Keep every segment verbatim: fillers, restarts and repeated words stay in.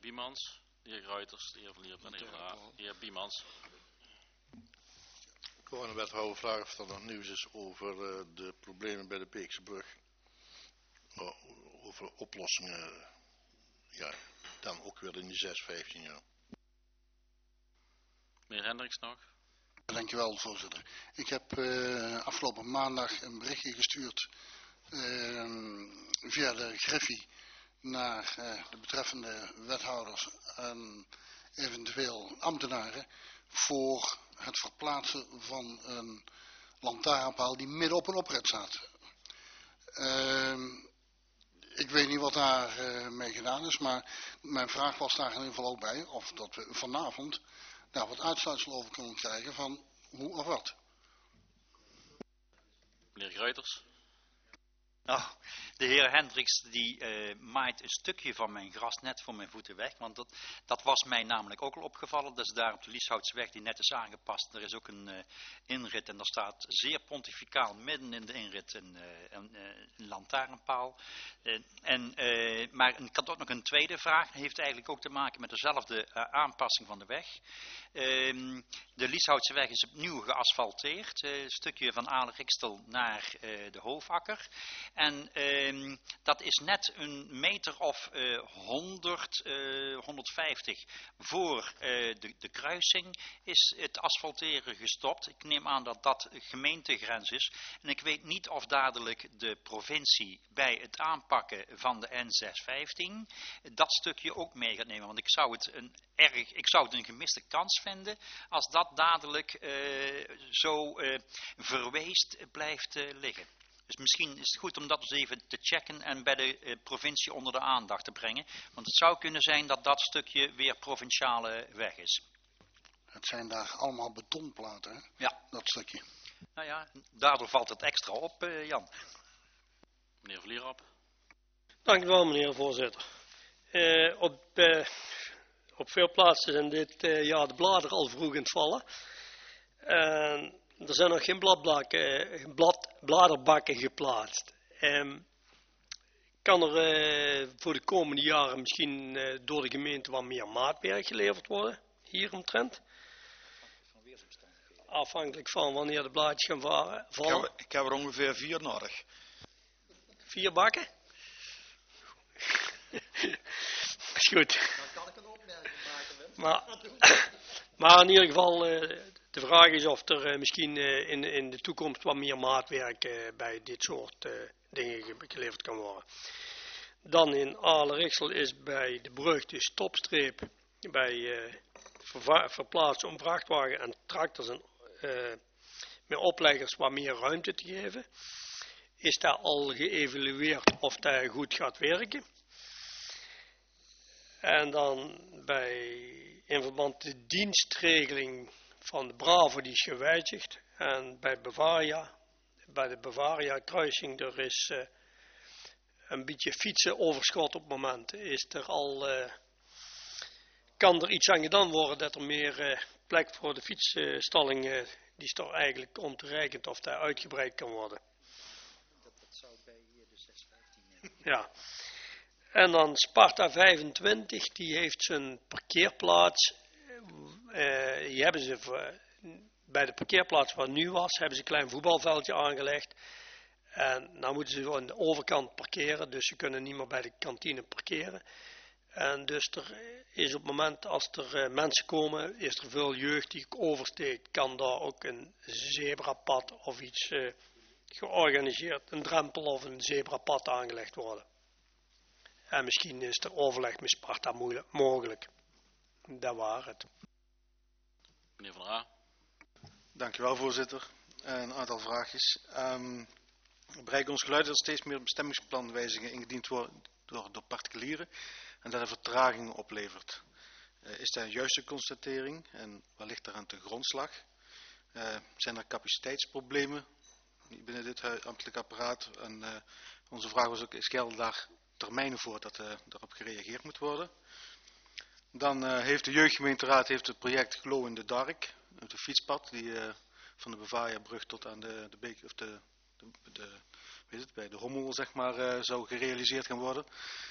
Biemans, de heer Gruiters, de heer Vlierop en de heer Van Haar. De heer Biemans. Ik wil aan de wethouder vragen of er nog nieuws is over uh, de problemen bij de Beekse brug. Uh, over oplossingen, ja, dan ook weer in die zes vijftien jaar. Meneer Hendricks nog. Dankjewel, voorzitter. Ik heb uh, afgelopen maandag een berichtje gestuurd uh, via de Griffie naar uh, de betreffende wethouders en eventueel ambtenaren voor het verplaatsen van een lantaarnpaal die midden op een oprit staat. Uh, ik weet niet wat daar uh, mee gedaan is, maar mijn vraag was daar in ieder geval ook bij of dat we vanavond daar wat uitsluitsel over kunnen krijgen van hoe of wat. Meneer Gruiters. Nou, de heer Hendricks die uh, maait een stukje van mijn gras net voor mijn voeten weg. Want dat, dat was mij namelijk ook al opgevallen. Dat is daar op de Lieshoutseweg die net is aangepast. Er is ook een uh, inrit en daar staat zeer pontificaal midden in de inrit een, uh, een, uh, een lantaarnpaal. Uh, en, uh, maar ik had ook nog een tweede vraag. Dat heeft eigenlijk ook te maken met dezelfde uh, aanpassing van de weg. Uh, de Lieshoutseweg is opnieuw geasfalteerd. Uh, een stukje van Aalrikstel naar uh, de Hoofakker. En uh, dat is net een meter of uh, honderd, uh, honderdvijftig voor uh, de, de kruising is het asfalteren gestopt. Ik neem aan dat dat gemeentegrens is. En ik weet niet of dadelijk de provincie bij het aanpakken van de N zeshonderdvijftien dat stukje ook mee gaat nemen. Want ik zou het een erg, ik zou het een gemiste kans vinden als dat dadelijk uh, zo uh, verweest blijft uh, liggen. Dus misschien is het goed om dat eens even te checken en bij de eh, provincie onder de aandacht te brengen. Want het zou kunnen zijn dat dat stukje weer provinciale weg is. Het zijn daar allemaal betonplaten, hè? Ja. Dat stukje. Nou ja, daardoor valt het extra op, uh, Jan. Meneer Vlierop. Dank u wel, meneer de voorzitter. Uh, op, uh, op veel plaatsen zijn dit uh, jaar de bladeren al vroeg in het vallen. En... Uh, Er zijn nog geen bladbakken, blad, bladerbakken geplaatst. Um, kan er uh, voor de komende jaren misschien uh, door de gemeente wat meer maatwerk geleverd worden, hieromtrent? Afhankelijk van wanneer de blaadjes gaan vallen. Ik heb, ik heb er ongeveer vier nodig. Vier bakken? Is goed. Dan kan ik een opmerking maken, Wim. Maar, maar in ieder geval... Uh, De vraag is of er uh, misschien uh, in, in de toekomst wat meer maatwerk uh, bij dit soort uh, dingen ge geleverd kan worden. Dan in Aalriksel is bij de brug de stopstreep bij uh, verplaatsen om vrachtwagen en tractors en uh, met opleggers wat meer ruimte te geven. Is daar al geëvalueerd of dat goed gaat werken? En dan bij, in verband met de dienstregeling van de Bravo die is gewijzigd en bij Bavaria, bij de Bavaria kruising, er is uh, een beetje fietsenoverschot op het moment. Is er al, uh, kan er iets aan gedaan worden dat er meer uh, plek voor de fietsstalling, uh, die is toch eigenlijk ontoereikend of dat uitgebreid kan worden. Dat, dat zou bij hier de zes vijftien. Ja. En dan Sparta vijfentwintig, die heeft zijn parkeerplaats. Uh, die hebben ze voor, bij de parkeerplaats waar nu was, hebben ze een klein voetbalveldje aangelegd. En nou moeten ze aan de overkant parkeren, dus ze kunnen niet meer bij de kantine parkeren. En dus er is op het moment als er uh, mensen komen, is er veel jeugd die oversteekt, kan daar ook een zebrapad of iets uh, georganiseerd, een drempel of een zebrapad aangelegd worden. En misschien is er overleg met Sparta mogelijk. Dat was het. Meneer Van Haar. Dankjewel, voorzitter. Een aantal vraagjes. Um, we bereiken ons geluid dat er steeds meer bestemmingsplanwijzigingen ingediend worden door, door particulieren en dat er vertragingen oplevert. Uh, is dat een juiste constatering en waar ligt daar aan de grondslag? Uh, zijn er capaciteitsproblemen binnen dit ambtelijk apparaat? En uh, onze vraag was ook, is gelden daar termijnen voor dat uh, daarop gereageerd moet worden? Dan uh, heeft de jeugdgemeenteraad heeft het project Glow in the Dark, de fietspad die uh, van de Bavaria-brug tot aan de, de beek of de, de, de weet het, bij de Rommel zeg maar uh, zou gerealiseerd gaan worden.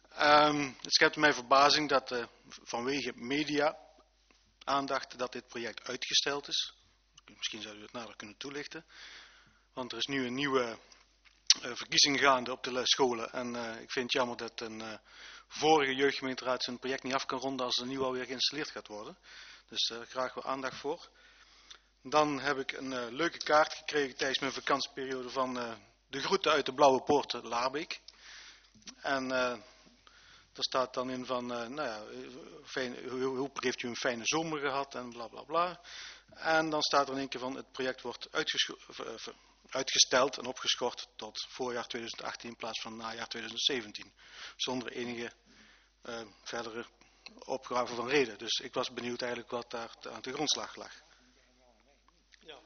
Um, het schept mij verbazing dat uh, vanwege media aandacht dat dit project uitgesteld is. Misschien zou u het nader kunnen toelichten. Want er is nu een nieuwe uh, verkiezing gaande op de scholen. En uh, ik vind het jammer dat een uh, vorige jeugdgemeenteraad zijn project niet af kan ronden als er nieuw alweer geïnstalleerd gaat worden. Dus uh, graag wel aandacht voor. Dan heb ik een uh, leuke kaart gekregen tijdens mijn vakantieperiode van uh, de groeten uit de Blauwe Poort Laarbeek. En uh, daar staat dan in van, uh, nou ja, fijn, hopelijk heeft u een fijne zomer gehad en bla bla bla. En dan staat er in één keer van, het project wordt uitgesteld en opgeschort tot voorjaar tweeduizend achttien in plaats van najaar tweeduizend zeventien. Zonder enige uh, verdere opgave van reden. Dus ik was benieuwd eigenlijk wat daar aan de grondslag lag. Ja.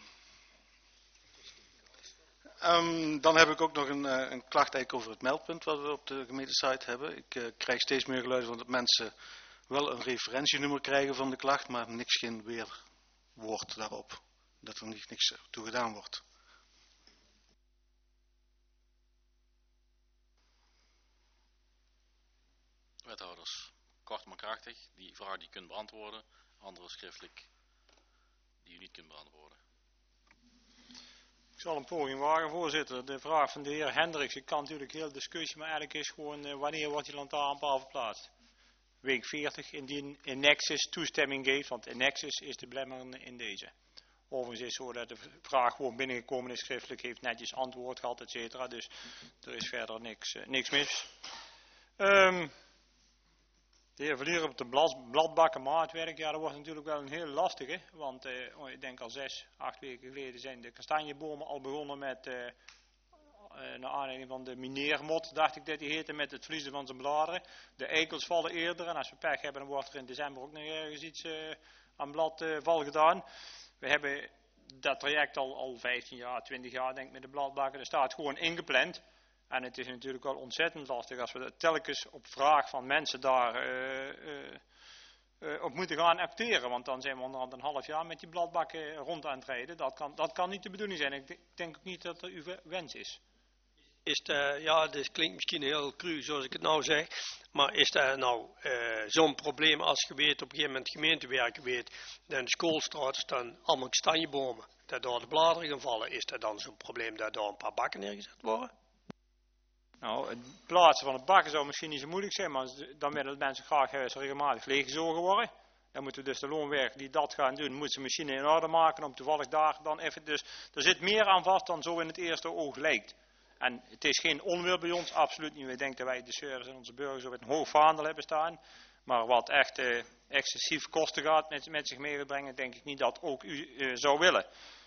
Um, dan heb ik ook nog een, uh, een klacht eigenlijk over het meldpunt wat we op de gemeentesite hebben. Ik uh, krijg steeds meer geluiden van dat mensen wel een referentienummer krijgen van de klacht, maar niks geen weerwoord daarop. Dat er niet, niks toe gedaan wordt. Wethouders, kort maar krachtig. Die vraag die je kunt beantwoorden, andere schriftelijk die u niet kunt beantwoorden. Ik zal een poging wagen, voorzitter. De vraag van de heer Hendricks, ik kan natuurlijk heel discussie, maar eigenlijk is gewoon uh, wanneer wordt die lantaarnpaal verplaatst? Week veertig, indien in Nexus toestemming geeft, want in Nexus is de belemmerende in deze. Overigens is het zo dat de vraag gewoon binnengekomen is schriftelijk, heeft netjes antwoord gehad, et cetera. Dus er is verder niks, uh, niks mis. Um, De heer Verlier op de blad, bladbakken maatwerk, ja dat wordt natuurlijk wel een heel lastige, want uh, oh, ik denk al zes, acht weken geleden zijn de kastanjebomen al begonnen met, uh, uh, naar aanleiding van de mineermot, dacht ik dat die heette, met het verliezen van zijn bladeren. De eikels vallen eerder en als we pech hebben dan wordt er in december ook nog ergens iets uh, aan bladval uh, gedaan. We hebben dat traject al, al vijftien jaar, twintig jaar denk ik met de bladbakken, er staat gewoon ingepland. En het is natuurlijk wel ontzettend lastig als we telkens op vraag van mensen daar uh, uh, uh, op moeten gaan acteren. Want dan zijn we onderhand een half jaar met die bladbakken rond aan het rijden. Dat kan, dat kan niet de bedoeling zijn. Ik denk ook niet dat dat uw wens is. Is het, ja, dit klinkt misschien heel cru zoals ik het nou zeg. Maar is dat nou uh, zo'n probleem als je weet op een gegeven moment gemeentewerken weet. Dat in de schoolstraat staan allemaal kastanjebomen. Dat door de bladeren gaan vallen. Is dat dan zo'n probleem dat door een paar bakken neergezet worden? Nou, het plaatsen van het bakken zou misschien niet zo moeilijk zijn, maar dan willen de mensen graag uh, regelmatig leeggezogen worden. Dan moeten we dus de loonwerker die dat gaan doen, moeten ze machine in orde maken om toevallig daar dan even, dus er zit meer aan vast dan zo in het eerste oog lijkt. En het is geen onwil bij ons, absoluut niet. We denken dat wij de service en onze burgers op een hoog vaandel hebben staan. Maar wat echt uh, excessief kosten gaat met, met zich meebrengen, denk ik niet dat ook u uh, zou willen.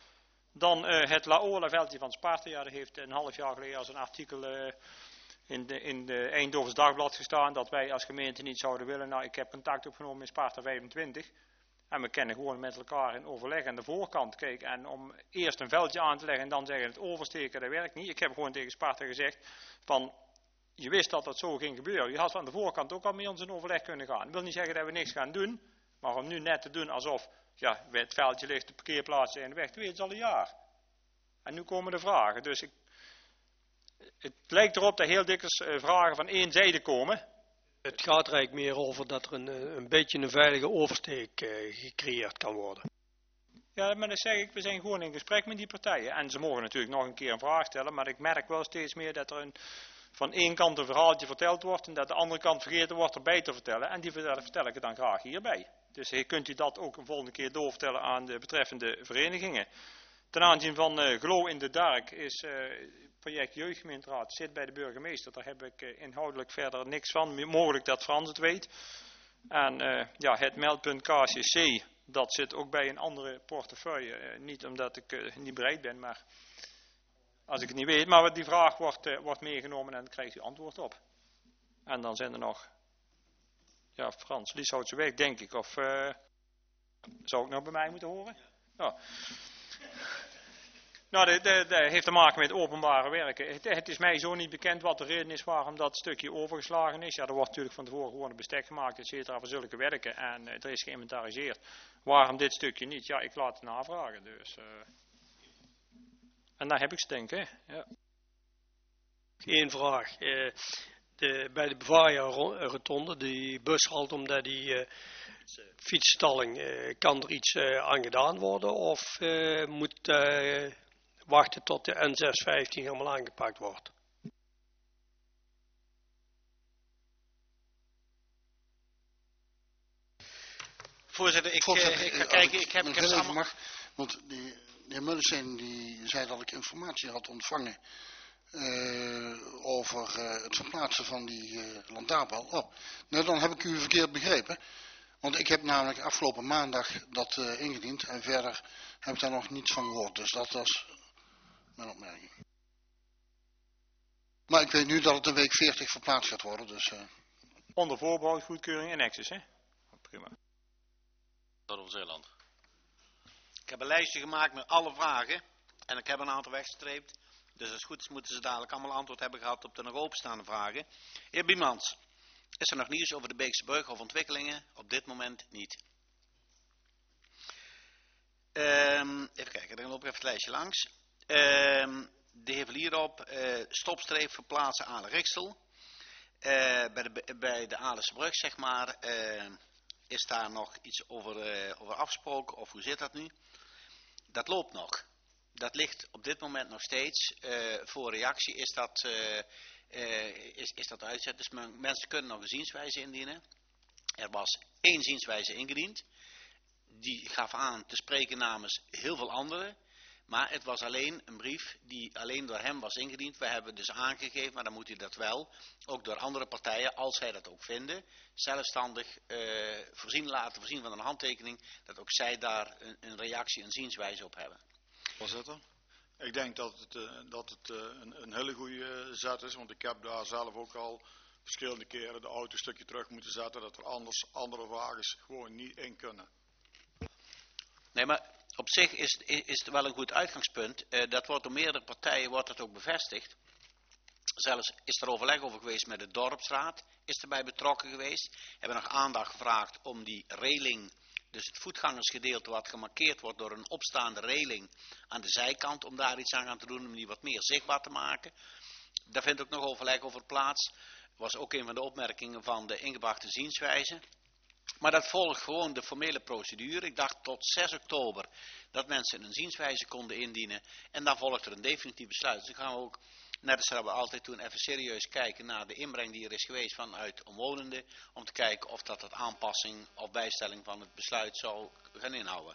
Dan uh, het Laola-veldje van Sparta. Ja, dat heeft een half jaar geleden als een artikel uh, in de, in de Eindhovens Dagblad gestaan. Dat wij als gemeente niet zouden willen. Nou, ik heb contact opgenomen met Sparta vijfentwintig. En we kennen gewoon met elkaar in overleg aan de voorkant. Kijk, en om eerst een veldje aan te leggen en dan zeggen het oversteken, dat werkt niet. Ik heb gewoon tegen Sparta gezegd van, je wist dat dat zo ging gebeuren. Je had aan de voorkant ook al met ons in overleg kunnen gaan. Dat wil niet zeggen dat we niks gaan doen. Maar om nu net te doen alsof, ja, het veldje ligt, de parkeerplaatsen en de weg, dat weet je al een jaar. En nu komen de vragen. Dus ik, het lijkt erop dat heel dikwijls uh, vragen van één zijde komen. Het gaat er eigenlijk meer over dat er een, een beetje een veilige oversteek uh, gecreëerd kan worden. Ja, maar dan zeg ik, we zijn gewoon in gesprek met die partijen. En ze mogen natuurlijk nog een keer een vraag stellen, maar ik merk wel steeds meer dat er een, van één kant een verhaaltje verteld wordt en dat de andere kant vergeten wordt erbij te vertellen. En die vertel ik dan graag hierbij. Dus kunt u dat ook een volgende keer doorvertellen aan de betreffende verenigingen. Ten aanzien van uh, Glow in the Dark is uh, het project Jeugdgemeenteraad zit bij de burgemeester. Daar heb ik uh, inhoudelijk verder niks van. Mogelijk dat Frans het weet. En uh, ja, het meldpunt K C C, dat zit ook bij een andere portefeuille. Uh, niet omdat ik uh, niet bereid ben, maar als ik het niet weet. Maar die vraag wordt, uh, wordt meegenomen en dan krijgt u antwoord op. En dan zijn er nog, ja, Frans, Lieshoutse Weg, denk ik. Of uh, zou ik nou bij mij moeten horen? Ja. Nou, dat, dat, dat heeft te maken met openbare werken. Het, het is mij zo niet bekend wat de reden is waarom dat stukje overgeslagen is. Ja, er wordt natuurlijk van tevoren gewoon een bestek gemaakt, et cetera, voor zulke werken. En uh, er is geïnventariseerd. Waarom dit stukje niet? Ja, ik laat het navragen. Dus, uh... En daar heb ik ze, denk ik. Ja. Eén vraag. Uh, de, bij de Bavaria Rotonde, die bushalte, omdat die uh, fietsstalling, uh, kan er iets uh, aan gedaan worden of uh, moet uh, wachten tot de N zes vijftien helemaal aangepakt wordt? Voorzitter, ik, Voorzitter, uh, ik ga als kijken, ik ik heb, nog ik heb heel even samen... mag, want die, de heer Mullensteen die zei dat ik informatie had ontvangen uh, over uh, het verplaatsen van die uh, lantaarnpaal. Oh, nou dan heb ik u verkeerd begrepen. Want ik heb namelijk afgelopen maandag dat uh, ingediend en verder heb ik daar nog niets van gehoord. Dus dat was mijn opmerking. Maar ik weet nu dat het een week veertig verplaatst gaat worden. Dus, uh... Onder voorbehoud, goedkeuring en access, hè? Prima. Dat over Zeeland. Ik heb een lijstje gemaakt met alle vragen. En ik heb een aantal weggestreept. Dus als het goed is moeten ze dadelijk allemaal antwoord hebben gehad op de nog openstaande vragen. Heer Biemans, is er nog nieuws over de Beekse Brug of ontwikkelingen? Op dit moment niet. Um, even kijken, dan loop ik even het lijstje langs. Um, de heer Vlierop, uh, stopstreep verplaatsen Aalen-Riksel. Uh, bij, de, bij de Aalse brug, zeg maar, uh, is daar nog iets over, uh, over afgesproken of hoe zit dat nu? Dat loopt nog. Dat ligt op dit moment nog steeds. Uh, voor reactie is dat, uh, uh, is, is dat uitzet. Dus men, mensen kunnen nog een zienswijze indienen. Er was één zienswijze ingediend. Die gaf aan te spreken namens heel veel anderen. Maar het was alleen een brief die alleen door hem was ingediend. We hebben dus aangegeven, maar dan moet hij dat wel, ook door andere partijen, als zij dat ook vinden, zelfstandig uh, voorzien, laten voorzien van een handtekening, dat ook zij daar een, een reactie, een zienswijze op hebben. Voorzitter, ik denk dat het, uh, dat het uh, een, een hele goede uh, zet is, want ik heb daar zelf ook al verschillende keren de auto een stukje terug moeten zetten, dat er anders andere wagens gewoon niet in kunnen. Nee, maar op zich is, is het wel een goed uitgangspunt. Uh, dat wordt door meerdere partijen wordt het ook bevestigd. Zelfs is er overleg over geweest met de dorpsraad, is erbij betrokken geweest. Hebben nog aandacht gevraagd om die reling, dus het voetgangersgedeelte wat gemarkeerd wordt door een opstaande reling aan de zijkant, om daar iets aan gaan te doen, om die wat meer zichtbaar te maken. Daar vindt ook nog overleg over plaats. Was ook een van de opmerkingen van de ingebrachte zienswijze. Maar dat volgt gewoon de formele procedure. Ik dacht tot zes oktober dat mensen een zienswijze konden indienen. En dan volgt er een definitief besluit. Dus dan gaan we ook, net als dat we altijd doen, even serieus kijken naar de inbreng die er is geweest vanuit omwonenden. Om te kijken of dat dat aanpassing of bijstelling van het besluit zou gaan inhouden.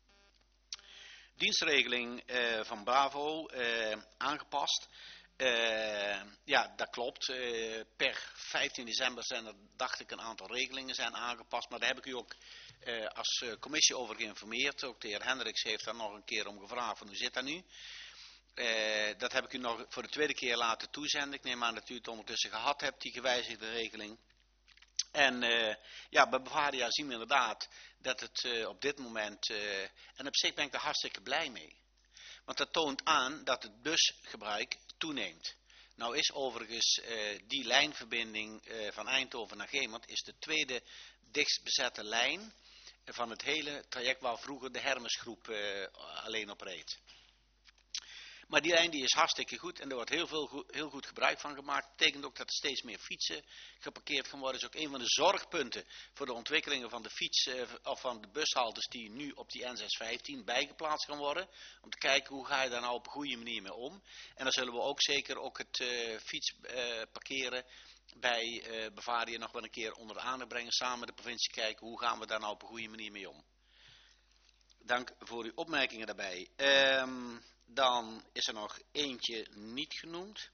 Dienstregeling uh, van Bravo uh, aangepast. Uh, ja, dat klopt. Uh, per vijftien december zijn er, dacht ik, een aantal regelingen zijn aangepast. Maar daar heb ik u ook uh, als uh, commissie over geïnformeerd. Ook de heer Hendricks heeft daar nog een keer om gevraagd van hoe zit dat nu. Uh, dat heb ik u nog voor de tweede keer laten toezenden. Ik neem aan dat u het ondertussen gehad hebt, die gewijzigde regeling. En uh, ja, bij Bavaria zien we inderdaad dat het uh, op dit moment, uh, en op zich ben ik er hartstikke blij mee. Want dat toont aan dat het busgebruik toeneemt. Nou is overigens uh, die lijnverbinding uh, van Eindhoven naar Gemert is de tweede dichtst bezette lijn van het hele traject waar vroeger de Hermesgroep uh, alleen op reed. Maar die lijn die is hartstikke goed en er wordt heel, veel goed, heel goed gebruik van gemaakt. Dat betekent ook dat er steeds meer fietsen geparkeerd gaan worden. Dat is ook een van de zorgpunten voor de ontwikkelingen van de fiets, uh, of van de bushaltes die nu op die N zes vijftien bijgeplaatst gaan worden. Om te kijken hoe ga je daar nou op een goede manier mee om. En dan zullen we ook zeker ook het uh, fietsparkeren uh, bij uh, Bavaria nog wel een keer onder de aandacht brengen. Samen met de provincie kijken hoe gaan we daar nou op een goede manier mee om. Dank voor uw opmerkingen daarbij. Um, Dan is er nog eentje niet genoemd.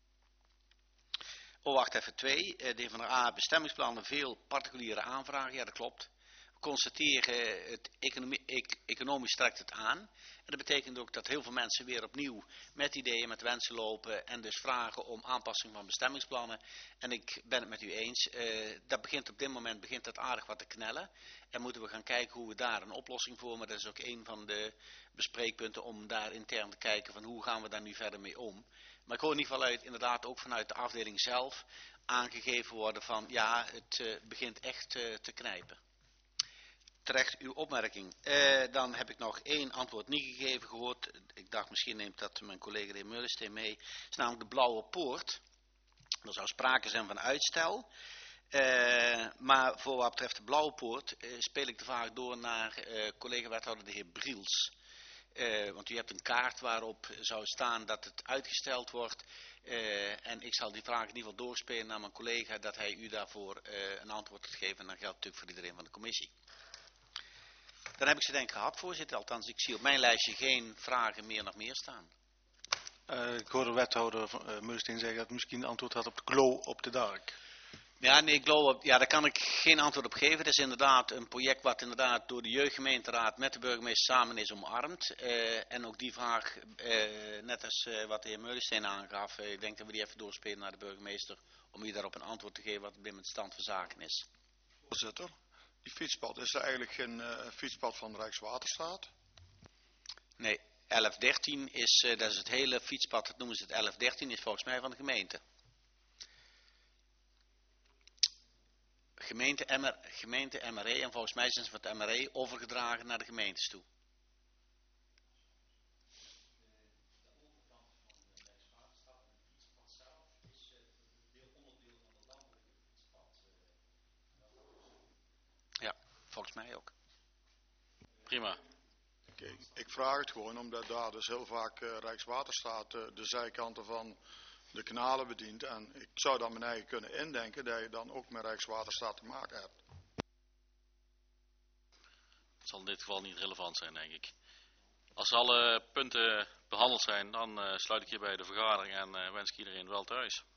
Oh, wacht even, twee. De heer Van der A, bestemmingsplannen, veel particuliere aanvragen. Ja, dat klopt. We constateren, het economie, ek, economisch trekt het aan. En dat betekent ook dat heel veel mensen weer opnieuw met ideeën, met wensen lopen. En dus vragen om aanpassing van bestemmingsplannen. En ik ben het met u eens. Uh, dat begint op dit moment begint dat aardig wat te knellen. En moeten we gaan kijken hoe we daar een oplossing voor. Maar dat is ook een van de bespreekpunten om daar intern te kijken van hoe gaan we daar nu verder mee om. Maar ik hoor in ieder geval uit, inderdaad ook vanuit de afdeling zelf aangegeven worden van ja, het uh, begint echt uh, te knijpen. Terecht uw opmerking. Uh, dan heb ik nog één antwoord niet gegeven gehoord. Ik dacht misschien neemt dat mijn collega de heer Mullensteen mee. Het is namelijk de Blauwe Poort. Er zou sprake zijn van uitstel. Uh, maar voor wat betreft de Blauwpoort uh, speel ik de vraag door naar uh, collega-wethouder de heer Briels. Uh, want u hebt een kaart waarop zou staan dat het uitgesteld wordt. Uh, en ik zal die vraag in ieder geval doorspelen naar mijn collega dat hij u daarvoor uh, een antwoord gaat geven. En dan geldt natuurlijk voor iedereen van de commissie. Dan heb ik ze denk ik gehad, voorzitter. Althans, ik zie op mijn lijstje geen vragen meer nog meer staan. Uh, ik hoorde de wethouder uh, Meulensteen zeggen dat hij misschien een antwoord had op de glow op de dak. Ja, nee, glow, ja, daar kan ik geen antwoord op geven. Het is inderdaad een project wat inderdaad door de jeugdgemeenteraad met de burgemeester samen is omarmd. Uh, en ook die vraag, uh, net als uh, wat de heer Meulensteen aangaf, uh, ik denk dat we die even doorspelen naar de burgemeester om u daarop een antwoord te geven wat binnen het stand van zaken is. Voorzitter, die fietspad, is er eigenlijk geen uh, fietspad van Rijkswaterstaat? Nee, elf dertien is, uh, dat is het hele fietspad, dat noemen ze het elf dertien, is volgens mij van de gemeente. Gemeente, M R, gemeente M R E en volgens mij zijn ze van het M R E overgedragen naar de gemeentes toe. Ja, volgens mij ook. Prima. Okay, ik vraag het gewoon omdat daar dus heel vaak uh, Rijkswaterstaat uh, de zijkanten van de kanalen bedient. En ik zou dan mijn eigen kunnen indenken dat je dan ook met Rijkswaterstaat te maken hebt. Het zal in dit geval niet relevant zijn, denk ik. Als alle punten behandeld zijn, dan uh, sluit ik hierbij de vergadering en uh, wens ik iedereen wel thuis.